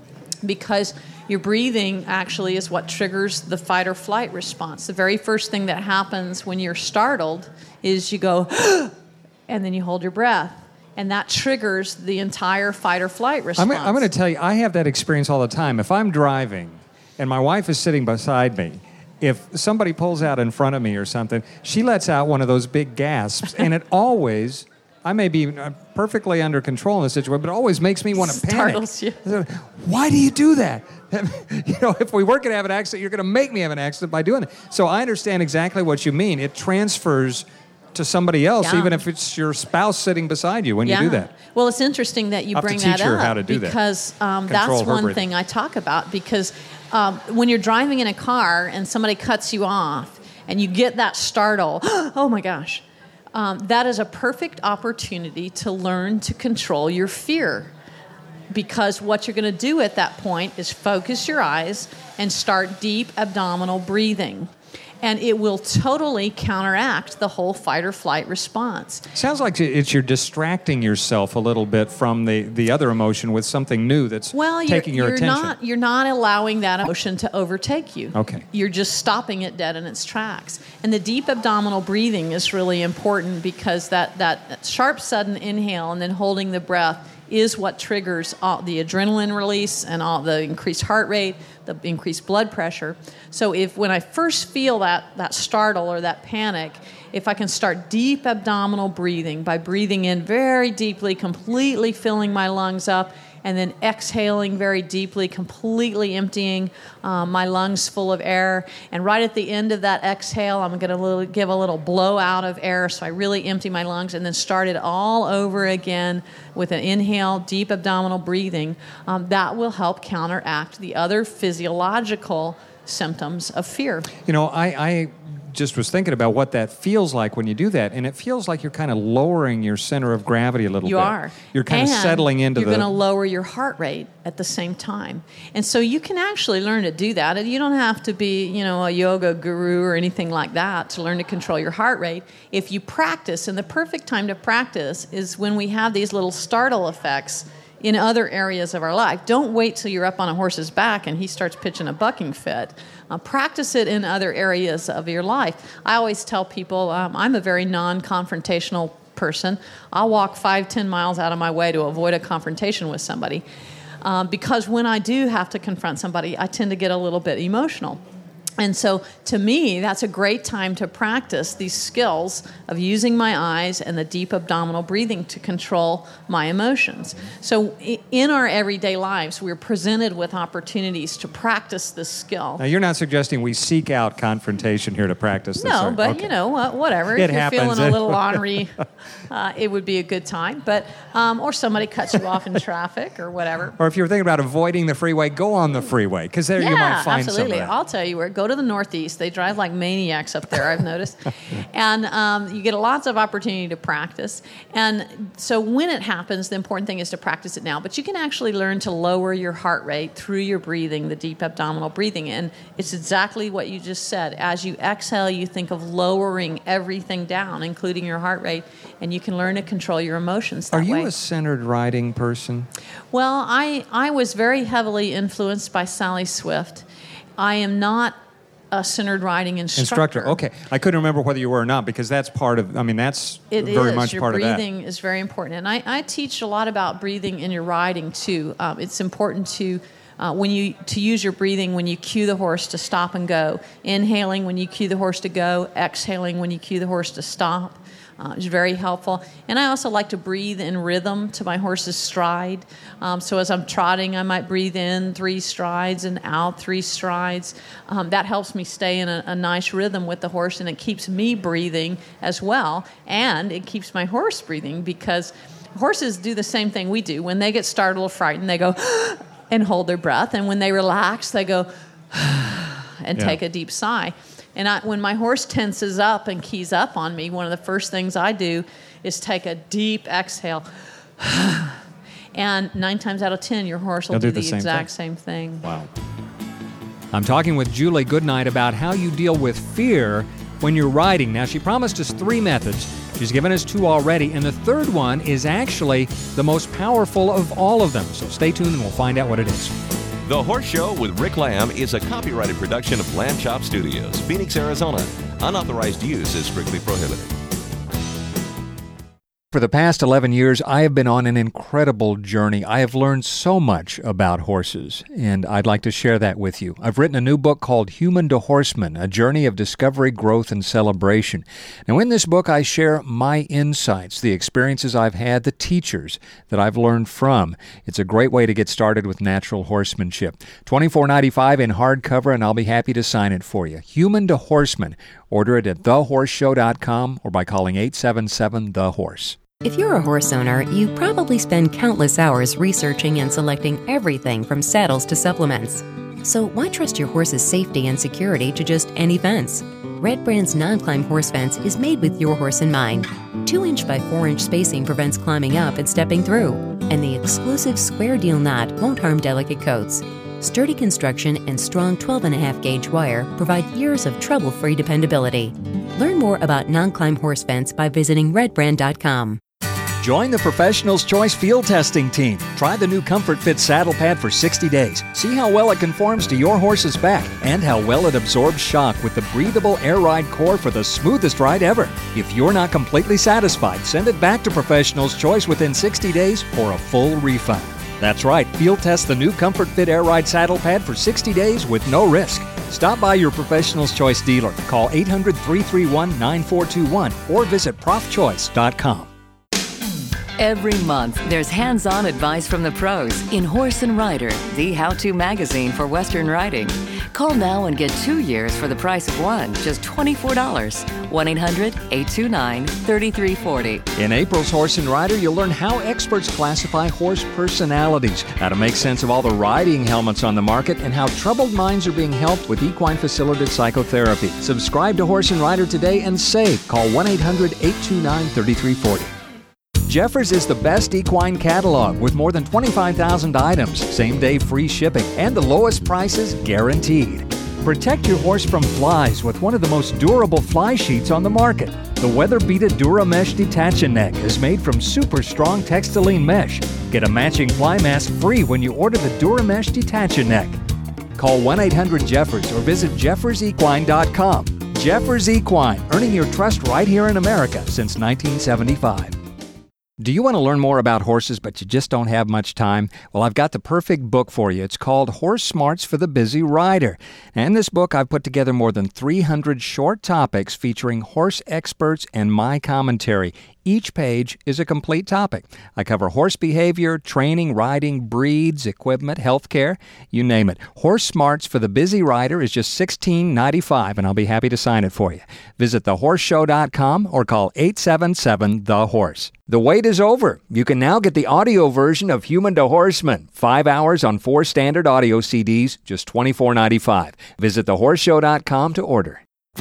because your breathing actually is what triggers the fight or flight response. The very first thing that happens when you're startled is you go, and then you hold your breath. And that triggers the entire fight or flight response. I'm, I'm going to tell you, I have that experience all the time. If I'm driving and my wife is sitting beside me, if somebody pulls out in front of me or something, she lets out one of those big gasps, and it always, I may be perfectly under control in the situation, but it always makes me want to panic. Startles you. Why do you do that? You know, if we were going to have an accident, you're going to make me have an accident by doing it. So I understand exactly what you mean. It transfers to somebody else, Yeah. even if it's your spouse sitting beside you when Yeah. you do that. Well, it's interesting that you I'll have bring to teach that her up how to do that. because um, Control that's her one breathing. thing I talk about. Because um, when you're driving in a car and somebody cuts you off and you get that startle, oh my gosh, um, that is a perfect opportunity to learn to control your fear. Because what you're going to do at that point is focus your eyes and start deep abdominal breathing. And it will totally counteract the whole fight or flight response. Sounds like it's you're distracting yourself a little bit from the, the other emotion with something new that's Well, you're, taking your you're attention. not you're not allowing that emotion to overtake you. Okay. You're just stopping it dead in its tracks. And the deep abdominal breathing is really important because that, that sharp, sudden inhale and then holding the breath is what triggers all the adrenaline release and all the increased heart rate, the increased blood pressure. So if when I first feel that, that startle or that panic, if I can start deep abdominal breathing by breathing in very deeply, completely filling my lungs up, and then exhaling very deeply, completely emptying um, my lungs full of air. And right at the end of that exhale, I'm going to give a little blowout of air, so I really empty my lungs, and then start it all over again with an inhale, deep abdominal breathing. Um, that will help counteract the other physiological symptoms of fear. You know, I, I just was thinking about what that feels like when you do that, and it feels like you're kind of lowering your center of gravity a little You bit. are. You're kind and of settling into you're the... going to lower your heart rate at the same time. And so you can actually learn to do that. And you don't have to be, you know, a yoga guru or anything like that to learn to control your heart rate. If you practice, and the perfect time to practice is when we have these little startle effects in other areas of our life. Don't wait till you're up on a horse's back and he starts pitching a bucking fit. Uh, practice it in other areas of your life. I always tell people um, I'm a very non-confrontational person. I'll walk five, ten miles out of my way to avoid a confrontation with somebody. Um, because when I do have to confront somebody, I tend to get a little bit emotional. And so, to me, that's a great time to practice these skills of using my eyes and the deep abdominal breathing to control my emotions. So, in our everyday lives, we're presented with opportunities to practice this skill. Now, you're not suggesting we seek out confrontation here to practice this? No, or- but, okay. you know, uh, whatever. It if you're happens. feeling a little ornery, uh, it would be a good time. But um, or somebody cuts you off in traffic or whatever. Or if you're thinking about avoiding the freeway, go on the freeway, because there yeah, you might find absolutely. some of that. I'll tell you where. Go to the Northeast. They drive like maniacs up there, I've noticed. And um, you get lots of opportunity to practice. And so when it happens, the important thing is to practice it now. But you can actually learn to lower your heart rate through your breathing, the deep abdominal breathing. And it's exactly what you just said. As you exhale, you think of lowering everything down, including your heart rate, and you can learn to control your emotions that Are you way. a centered riding person? Well, I, I was very heavily influenced by Sally Swift. I am not a centered riding instructor. Instructor. Okay. I couldn't remember whether you were or not, because that's part of, I mean, that's It very is. much Your part of that. breathing is very important. And I, I teach a lot about breathing in your riding, too. Um, it's important to... Uh, when you to use your breathing when you cue the horse to stop and go. Inhaling when you cue the horse to go. Exhaling when you cue the horse to stop. Uh, it's very helpful. And I also like to breathe in rhythm to my horse's stride. Um, so as I'm trotting, I might breathe in three strides and out three strides. Um, that helps me stay in a, a nice rhythm with the horse, and it keeps me breathing as well. And it keeps my horse breathing, because horses do the same thing we do. When they get startled or frightened, they go and hold their breath. And when they relax, they go and Yeah. take a deep sigh. And I, when my horse tenses up and keys up on me, one of the first things I do is take a deep exhale. And nine times out of ten, your horse will They'll do, do the the, same exact thing. same thing. Wow. I'm talking with Julie Goodnight about how you deal with fear when you're riding. Now, she promised us three methods. She's given us two already, and the third one is actually the most powerful of all of them. So stay tuned and we'll find out what it is. The Horse Show with Rick Lamb is a copyrighted production of Lamb Chop Studios, Phoenix, Arizona. Unauthorized use is strictly prohibited. For the past eleven years, I have been on an incredible journey. I have learned so much about horses, and I'd like to share that with you. I've written a new book called Human to Horseman, A Journey of Discovery, Growth, and Celebration. Now, in this book, I share my insights, the experiences I've had, the teachers that I've learned from. It's a great way to get started with natural horsemanship. twenty-four ninety-five in hardcover, and I'll be happy to sign it for you. Human to Horseman. Order it at the horse show dot com or by calling eight seven seven, the horse. If you're a horse owner, you probably spend countless hours researching and selecting everything from saddles to supplements. So why trust your horse's safety and security to just any fence? Red Brand's non-climb horse fence is made with your horse in mind. two inch by four inch spacing prevents climbing up and stepping through, and the exclusive square deal knot won't harm delicate coats. Sturdy construction and strong twelve and a half gauge wire provide years of trouble-free dependability. Learn more about non-climb horse fence by visiting red brand dot com. Join the Professional's Choice Field Testing Team. Try the new Comfort Fit saddle pad for sixty days. See how well it conforms to your horse's back and how well it absorbs shock with the breathable Air Ride core for the smoothest ride ever. If you're not completely satisfied, send it back to Professional's Choice within sixty days for a full refund. That's right, field test the new Comfort Fit Air Ride saddle pad for sixty days with no risk. Stop by your Professional's Choice dealer. Call eight hundred, three three one, nine four two one or visit prof choice dot com. Every month, there's hands-on advice from the pros in Horse and Rider, the how-to magazine for Western riding. Call now and get two years for the price of one, just twenty-four dollars. one eight hundred, eight two nine, three three four zero. In April's Horse and Rider, you'll learn how experts classify horse personalities, how to make sense of all the riding helmets on the market, and how troubled minds are being helped with equine facilitated psychotherapy. Subscribe to Horse and Rider today and save. Call one eight hundred, eight two nine, three three four zero. Jeffers is the best equine catalog with more than twenty-five thousand items, same-day free shipping, and the lowest prices guaranteed. Protect your horse from flies with one of the most durable fly sheets on the market. The Weather-Beated Dura Mesh Detach-A-Neck is made from super strong textiline mesh. Get a matching fly mask free when you order the Dura Mesh Detach-A-Neck. Call one eight hundred Jeffers or visit jeffers equine dot com. Jeffers Equine, earning your trust right here in America since nineteen seventy-five. Do you want to learn more about horses, but you just don't have much time? Well, I've got the perfect book for you. It's called Horse Smarts for the Busy Rider. And in this book, I've put together more than three hundred short topics featuring horse experts and my commentary. Each page is a complete topic. I cover horse behavior, training, riding, breeds, equipment, healthcare, you name it. Horse Smarts for the Busy Rider is just sixteen ninety-five, and I'll be happy to sign it for you. Visit the horse show dot com or call eight seven seven, the horse. The wait is over. You can now get the audio version of Human to Horseman. Five hours on four standard audio C Ds, just twenty-four ninety-five. Visit the horse show dot com to order.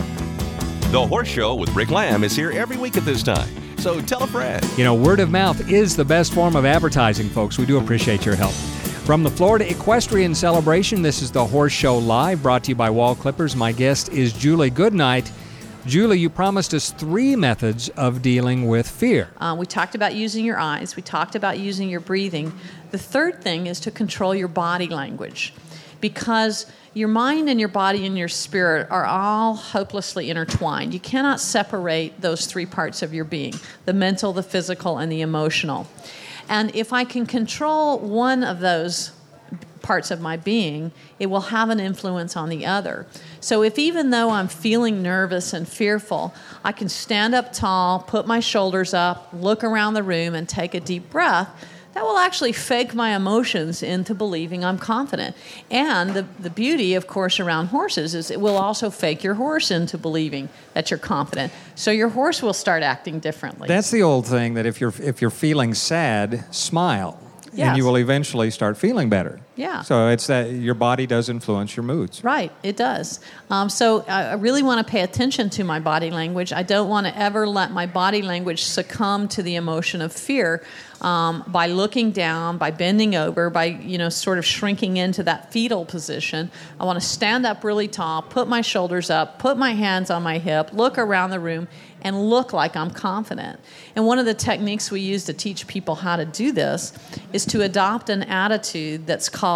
The Horse Show with Rick Lamb is here every week at this time. So tell a friend. You know, word of mouth is the best form of advertising, folks. We do appreciate your help. From the Florida Equestrian Celebration, this is the Horse Show Live, brought to you by Wall Clippers. My guest is Julie Goodnight. Julie, you promised us three methods of dealing with fear. Uh, we talked about using your eyes. We talked about using your breathing. The third thing is to control your body language, because your mind and your body and your spirit are all hopelessly intertwined. You cannot separate those three parts of your being, the mental, the physical, and the emotional. And if I can control one of those parts of my being, it will have an influence on the other. So if even though I'm feeling nervous and fearful, I can stand up tall, put my shoulders up, look around the room, and take a deep breath, that will actually fake my emotions into believing I'm confident. And the, the beauty, of course, around horses is it will also fake your horse into believing that you're confident. So your horse will start acting differently. That's the old thing that if you're if you're feeling sad, smile. Yes. And you will eventually start feeling better. Yeah. So it's that your body does influence your moods. Right, it does. Um, so I really want to pay attention to my body language. I don't want to ever let my body language succumb to the emotion of fear um, by looking down, by bending over, by, you know, sort of shrinking into that fetal position. I want to stand up really tall, put my shoulders up, put my hands on my hip, look around the room, and look like I'm confident. And one of the techniques we use to teach people how to do this is to adopt an attitude that's called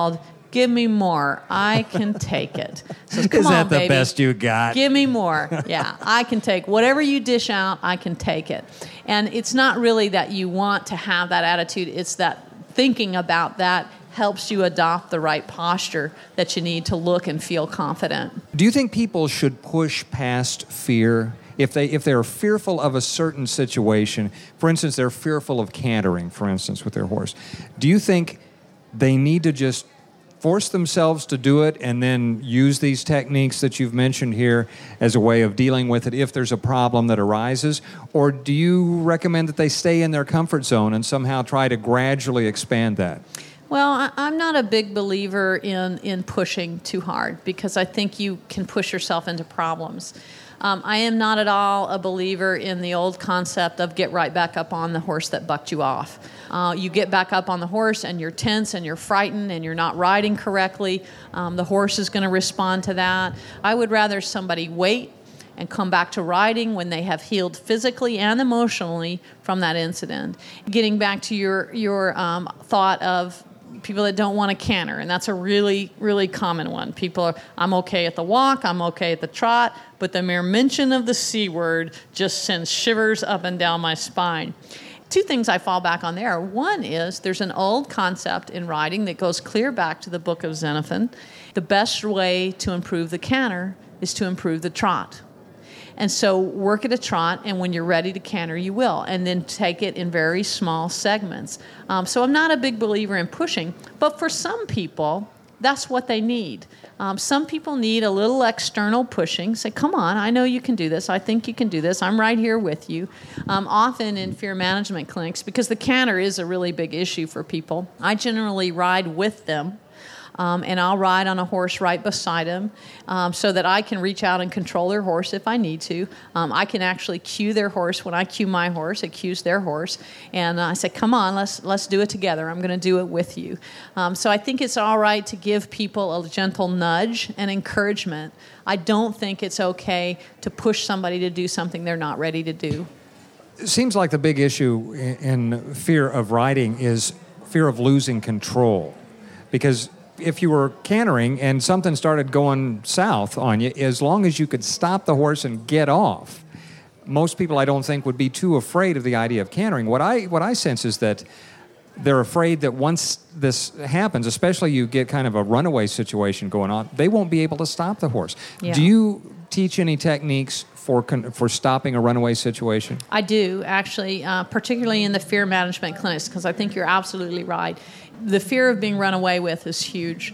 Give me more. I can take it. So, come Is that on, the baby. best you got? Give me more. Yeah, I can take whatever you dish out. I can take it. And it's not really that you want to have that attitude. It's that thinking about that helps you adopt the right posture that you need to look and feel confident. Do you think people should push past fear? If they if they're fearful of a certain situation, for instance, they're fearful of cantering, for instance, with their horse, do you think they need to just force themselves to do it and then use these techniques that you've mentioned here as a way of dealing with it if there's a problem that arises? Or do you recommend that they stay in their comfort zone and somehow try to gradually expand that? Well, I- I'm not a big believer in, in pushing too hard because I think you can push yourself into problems. Um, I am not at all a believer in the old concept of get right back up on the horse that bucked you off. Uh, you get back up on the horse and you're tense and you're frightened and you're not riding correctly. Um, the horse is going to respond to that. I would rather somebody wait and come back to riding when they have healed physically and emotionally from that incident. Getting back to your, your um, thought of people that don't want to canter, and that's a really, really common one. People are, I'm okay at the walk, I'm okay at the trot, but the mere mention of the C word just sends shivers up and down my spine. Two things I fall back on there. One is there's an old concept in riding that goes clear back to the book of Xenophon. The best way to improve the canter is to improve the trot. And so work at a trot, and when you're ready to canter, you will. And then take it in very small segments. Um, so I'm not a big believer in pushing, but for some people, that's what they need. Um, some people need a little external pushing. Say, come on, I know you can do this. I think you can do this. I'm right here with you. Um, often in fear management clinics, because the canter is a really big issue for people, I generally ride with them. Um, and I'll ride on a horse right beside them um, so that I can reach out and control their horse if I need to. Um, I can actually cue their horse. When I cue my horse, it cues their horse. And uh, I say, come on, let's let's do it together. I'm going to do it with you. Um, so I think it's all right to give people a gentle nudge and encouragement. I don't think it's okay to push somebody to do something they're not ready to do. It seems like the big issue in fear of riding is fear of losing control. Because if you were cantering and something started going south on you, as long as you could stop the horse and get off, most people I don't think would be too afraid of the idea of cantering. What I what I sense is that they're afraid that once this happens, especially you get kind of a runaway situation going on, they won't be able to stop the horse. Yeah. Do you teach any techniques for con- for stopping a runaway situation? I do, actually, uh, particularly in the fear management clinics, because I think you're absolutely right. The fear of being run away with is huge.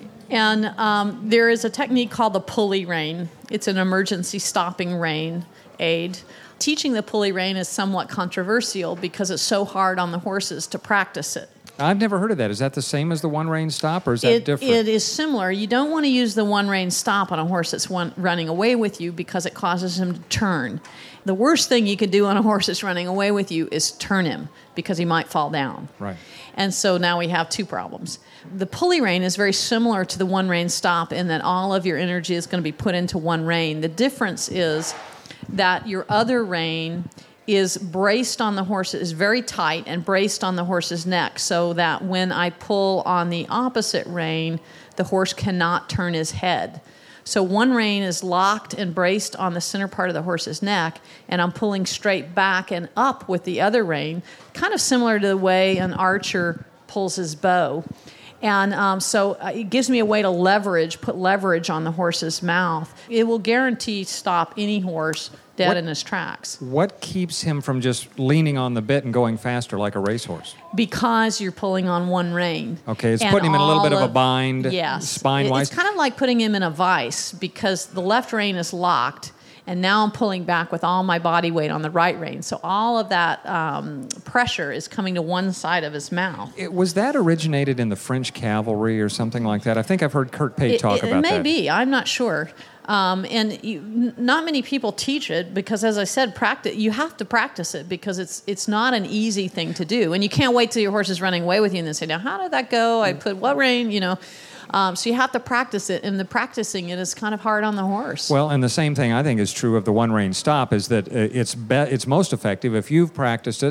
And um, there is a technique called the pulley rein. It's an emergency stopping rein aid. Teaching the pulley rein is somewhat controversial because it's so hard on the horses to practice it. I've never heard of that. Is that the same as the one rein stop, or is that it, different? It is similar. You don't want to use the one rein stop on a horse that's one, running away with you because it causes him to turn. The worst thing you could do on a horse that's running away with you is turn him because he might fall down. Right. And so now we have two problems. The pulley rein is very similar to the one rein stop in that all of your energy is going to be put into one rein. The difference is that your other rein is braced on the horse, is very tight and braced on the horse's neck so that when I pull on the opposite rein, the horse cannot turn his head. So one rein is locked and braced on the center part of the horse's neck, and I'm pulling straight back and up with the other rein, kind of similar to the way an archer pulls his bow. And um, so it gives me a way to leverage, put leverage on the horse's mouth. It will guarantee stop any horse dead What- in his tracks. What keeps him from just leaning on the bit and going faster like a racehorse? Because you're pulling on one rein. Okay, it's And putting him in a little bit all of a bind, yes. spine-wise? It's kind of like putting him in a vice because the left rein is locked, and now I'm pulling back with all my body weight on the right rein. So all of that um, pressure is coming to one side of his mouth. It, was that originated in the French cavalry or something like that? I think I've heard Kurt Pate It, talk it, about it may that. be. I'm not sure. Um, and you, n- not many people teach it because, as I said, practice. You have to practice it because it's it's not an easy thing to do, and you can't wait till your horse is running away with you and then say, "Now, how did that go? I put what rein?" You know. Um, so you have to practice it, and the practicing it is kind of hard on the horse. Well, and the same thing I think is true of the one rein stop is that uh, it's be- it's most effective if you've practiced it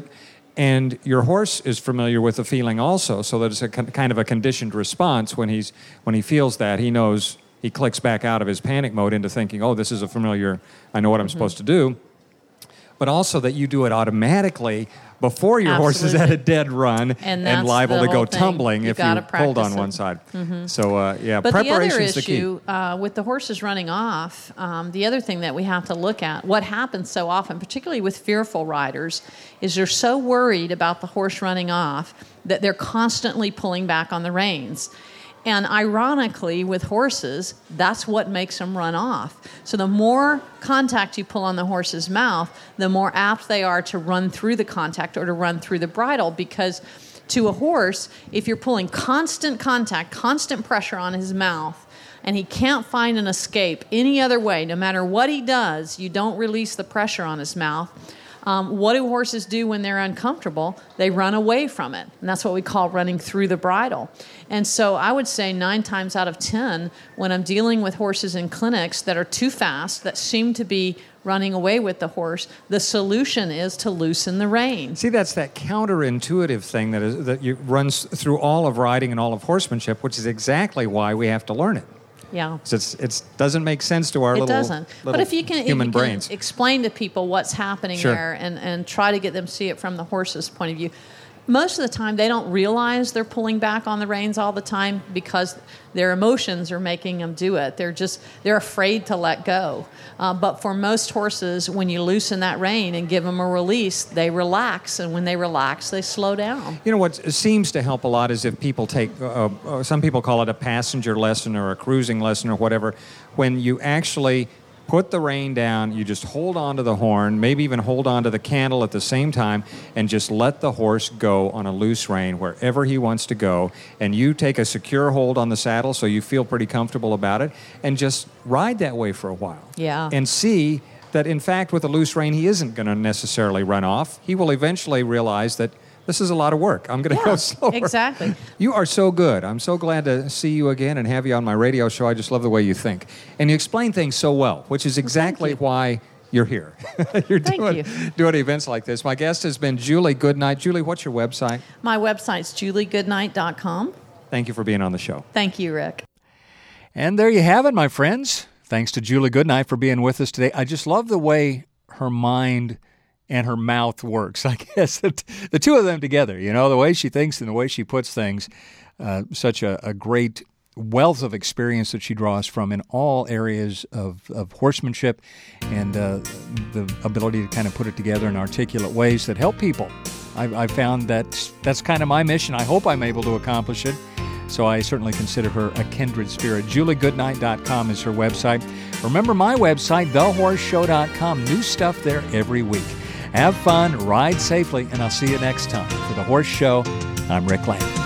And your horse is familiar with the feeling also, so that it's a con- kind of a conditioned response. When he's when he feels that, he knows, he clicks back out of his panic mode into thinking, oh, this is a familiar, I know what I'm mm-hmm. supposed to do. But also that you do it automatically before your Absolutely. horse is at a dead run and, and liable to go thing. tumbling you if you hold on it. one side. Mm-hmm. So, uh, yeah, but preparation the is the key. other issue uh, with the horses running off, um, the other thing that we have to look at, what happens so often, particularly with fearful riders, is they're so worried about the horse running off that they're constantly pulling back on the reins. And ironically, with horses, that's what makes them run off. So the more contact you pull on the horse's mouth, the more apt they are to run through the contact or to run through the bridle, because to a horse, if you're pulling constant contact, constant pressure on his mouth, and he can't find an escape any other way, no matter what he does, you don't release the pressure on his mouth. Um, what do horses do when they're uncomfortable? They run away from it. And that's what we call running through the bridle. And so I would say nine times out of ten, when I'm dealing with horses in clinics that are too fast, that seem to be running away with the horse, the solution is to loosen the rein. See, that's that counterintuitive thing that is that you, runs through all of riding and all of horsemanship, which is exactly why we have to learn it. Yeah. So it's it doesn't make sense to our it little, doesn't. little but if you can, human if you brains. can explain to people what's happening Sure. there and, and try to get them to see it from the horse's point of view. Most of the time, they don't realize they're pulling back on the reins all the time because their emotions are making them do it. They're just, they're afraid to let go. Uh, but for most horses, when you loosen that rein and give them a release, they relax. And when they relax, they slow down. You know, what seems to help a lot is if people take, uh, uh, some people call it a passenger lesson or a cruising lesson or whatever, when you actually put the rein down, you just hold on to the horn, maybe even hold on to the cantle at the same time, and just let the horse go on a loose rein wherever he wants to go. And you take a secure hold on the saddle so you feel pretty comfortable about it, and just ride that way for a while. Yeah. And see that, in fact, with a loose rein, he isn't going to necessarily run off. He will eventually realize that this is a lot of work. I'm going to yeah, go slower. Exactly. You are so good. I'm so glad to see you again and have you on my radio show. I just love the way you think. And you explain things so well, which is exactly well, why you're here. you're Thank doing, you. doing events like this. My guest has been Julie Goodnight. Julie, what's your website? My website's julie goodnight dot com. Thank you for being on the show. Thank you, Rick. And there you have it, my friends. Thanks to Julie Goodnight for being with us today. I just love the way her mind and her mouth works. I guess the, the two of them together, you know, the way she thinks and the way she puts things, uh, such a, a great wealth of experience that she draws from in all areas of, of horsemanship and uh, the ability to kind of put it together in articulate ways that help people. I, I found that that's kind of my mission. I hope I'm able to accomplish it. So I certainly consider her a kindred spirit. julie goodnight dot com is her website. Remember my website, the horse show dot com. New stuff there every week. Have fun, ride safely, and I'll see you next time. For The Horse Show, I'm Rick Lamb.